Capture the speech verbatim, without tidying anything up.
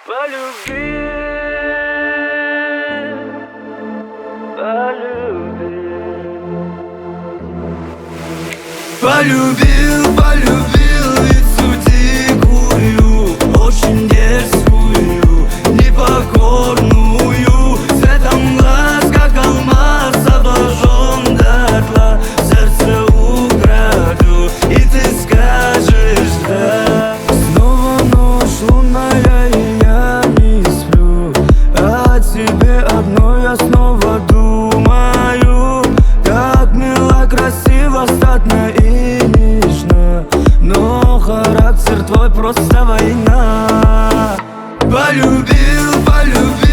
Полюбил, полюбил, полюбил, полюбил лицу дикую, очень дерзкую, непокорную, цветом глаз, как алмаз, обожжен дотла, сердце украду, и ты скажешь да. Снова ночь лунная, и я не сплю, о тебе одной я снова думаю. Как мило, красиво, статно и нежно, но характер твой просто война. Полюбил, полюбил